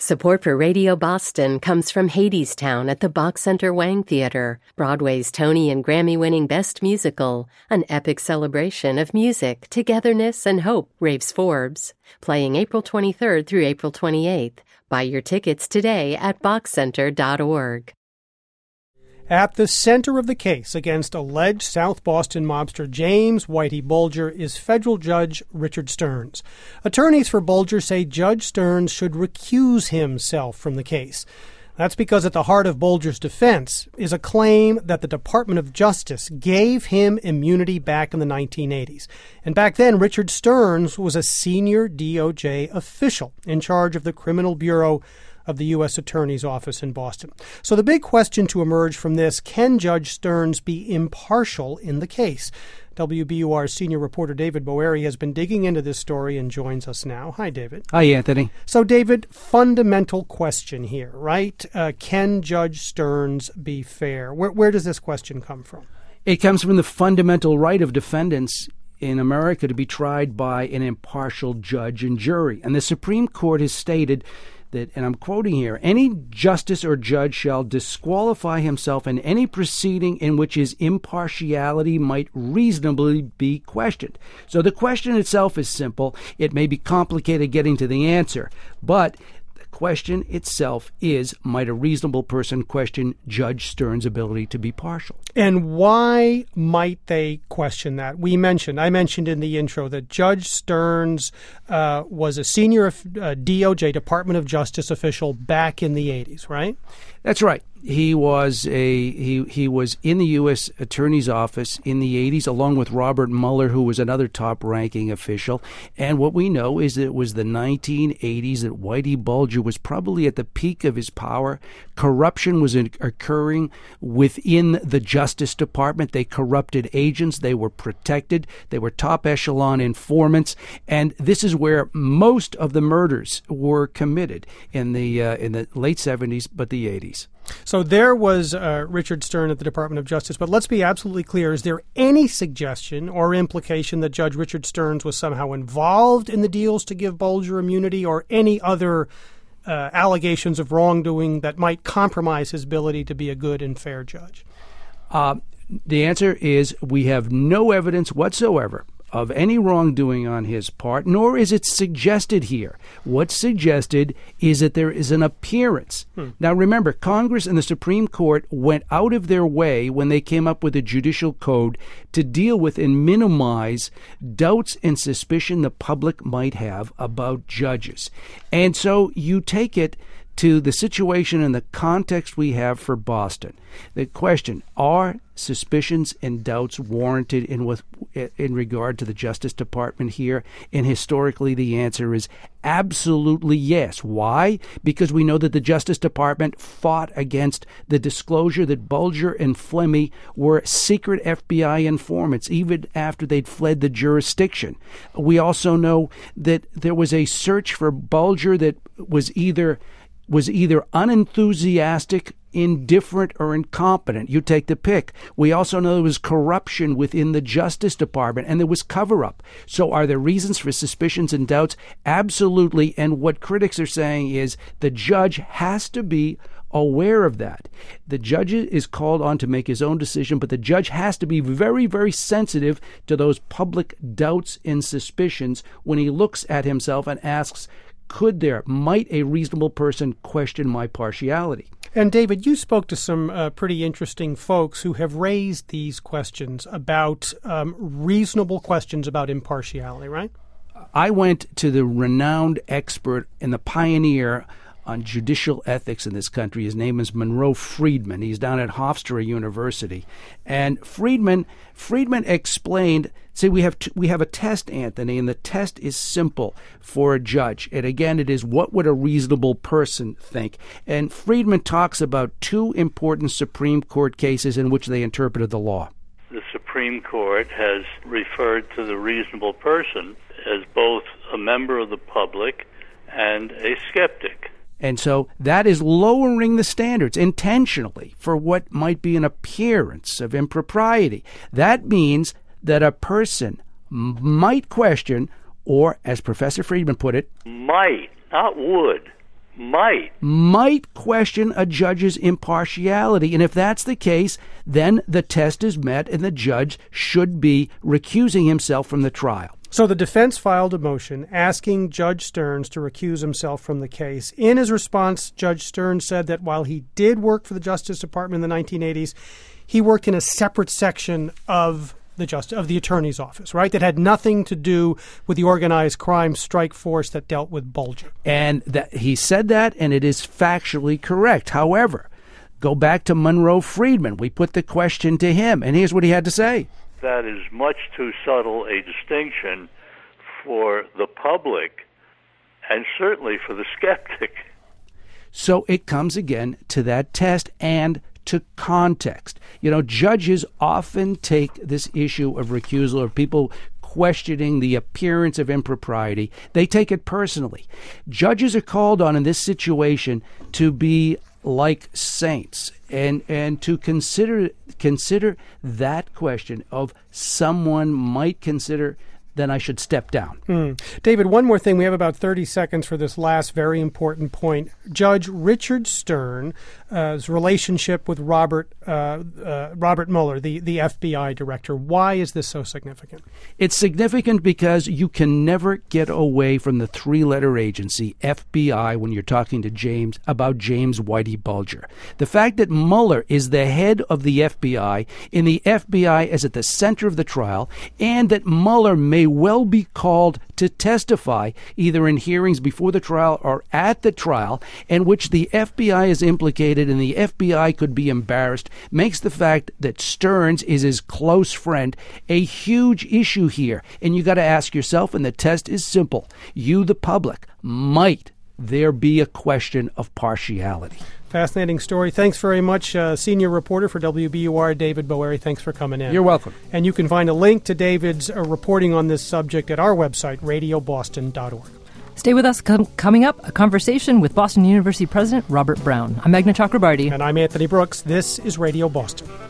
Support for Radio Boston comes from Hadestown at the Bach Center Wang Theater, Broadway's Tony and Grammy-winning Best Musical, an epic celebration of music, togetherness, and hope, raves Forbes. Playing April 23rd through April 28th. Buy your tickets today at bachcenter.org. At the center of the case against alleged South Boston mobster James Whitey Bulger is federal judge Richard Stearns. Attorneys for Bulger say Judge Stearns should recuse himself from the case. That's because at the heart of Bulger's defense is a claim that the Department of Justice gave him immunity back in the 1980s. And back then, Richard Stearns was a senior DOJ official in charge of the Criminal Bureau of the U.S. Attorney's Office in Boston. So the big question to emerge from this, can Judge Stearns be impartial in the case? WBUR senior reporter David Boeri has been digging into this story and joins us now. Hi, David. Hi, Anthony. So, David, fundamental question here, right? Can Judge Stearns be fair? Where does this question come from? It comes from the fundamental right of defendants in America to be tried by an impartial judge and jury. And the Supreme Court has stated that, and I'm quoting here, any justice or judge shall disqualify himself in any proceeding in which his impartiality might reasonably be questioned. So the question itself is simple. It may be complicated getting to the answer, but the question itself is, might a reasonable person question Judge Stearns' ability to be partial? And why might they question that? I mentioned in the intro that Judge Stearns was a senior DOJ, Department of Justice official back in the 80s, right? That's right. He was he was in the U.S. Attorney's Office in the 80s, along with Robert Mueller, who was another top-ranking official. And what we know is that it was the 1980s that Whitey Bulger was probably at the peak of his power. Corruption was occurring within the Justice Department. They corrupted agents. They were protected. They were top-echelon informants. And this is where most of the murders were committed in the late 70s, but the 80s. So there was Richard Stearns at the Department of Justice, but let's be absolutely clear. Is there any suggestion or implication that Judge Richard Stearns was somehow involved in the deals to give Bulger immunity, or any other allegations of wrongdoing that might compromise his ability to be a good and fair judge? The answer is we have no evidence whatsoever of any wrongdoing on his part, nor is it suggested here. What's suggested is that there is an appearance. Now, remember, Congress and the Supreme Court went out of their way when they came up with a judicial code to deal with and minimize doubts and suspicion the public might have about judges. And so you take it to the situation and the context we have for Boston. The question, are suspicions and doubts warranted in regard to the Justice Department here? And historically, the answer is absolutely yes. Why? Because we know that the Justice Department fought against the disclosure that Bulger and Flemmi were secret FBI informants, even after they'd fled the jurisdiction. We also know that there was a search for Bulger that was either unenthusiastic, indifferent, or incompetent. You take the pick. We also know there was corruption within the Justice Department, and there was cover-up. So are there reasons for suspicions and doubts? Absolutely. And what critics are saying is the judge has to be aware of that. The judge is called on to make his own decision, but the judge has to be very, very sensitive to those public doubts and suspicions when he looks at himself and asks, might a reasonable person question my partiality? And David, you spoke to some pretty interesting folks who have raised these questions about reasonable questions about impartiality, right? I went to the renowned expert and the pioneer on judicial ethics in this country. His name is Monroe Friedman. He's down at Hofstra University. And Friedman explained, we have a test, Anthony, and the test is simple for a judge. And again, it is, what would a reasonable person think? And Friedman talks about two important Supreme Court cases in which they interpreted the law. The Supreme Court has referred to the reasonable person as both a member of the public and a skeptic. And so that is lowering the standards intentionally for what might be an appearance of impropriety. That means that a person might question, or as Professor Friedman put it, might, not would, might question a judge's impartiality. And if that's the case, then the test is met and the judge should be recusing himself from the trial. So the defense filed a motion asking Judge Stearns to recuse himself from the case. In his response, Judge Stearns said that while he did work for the Justice Department in the 1980s, he worked in a separate section of the attorney's office, right? That had nothing to do with the organized crime strike force that dealt with Bulger. And that he said that, and it is factually correct. However, go back to Monroe Friedman. We put the question to him, and here's what he had to say. That is much too subtle a distinction for the public and certainly for the skeptic. So it comes again to that test and to context. You know, judges often take this issue of recusal or people questioning the appearance of impropriety. They take it personally. Judges are called on in this situation to be like saints and to consider that question of someone might consider, then I should step down. David, one more thing. We have about 30 seconds for this last very important point. Judge Richard Stern's relationship with Robert Mueller, the FBI director. Why is this so significant? It's significant because you can never get away from the three-letter agency, FBI, when you're talking to James about James Whitey Bulger. The fact that Mueller is the head of the FBI and the FBI is at the center of the trial, and that Mueller may well be called to testify either in hearings before the trial or at the trial, in which the FBI is implicated and the FBI could be embarrassed, makes the fact that Stearns is his close friend a huge issue here. And you got to ask yourself, and the test is simple, you, the public, might there be a question of partiality? Fascinating story. Thanks very much, senior reporter for WBUR, David Boeri. Thanks for coming in. You're welcome. And you can find a link to David's reporting on this subject at our website, radioboston.org. Stay with us. Coming up, a conversation with Boston University President Robert Brown. I'm Meghna Chakrabarty. And I'm Anthony Brooks. This is Radio Boston.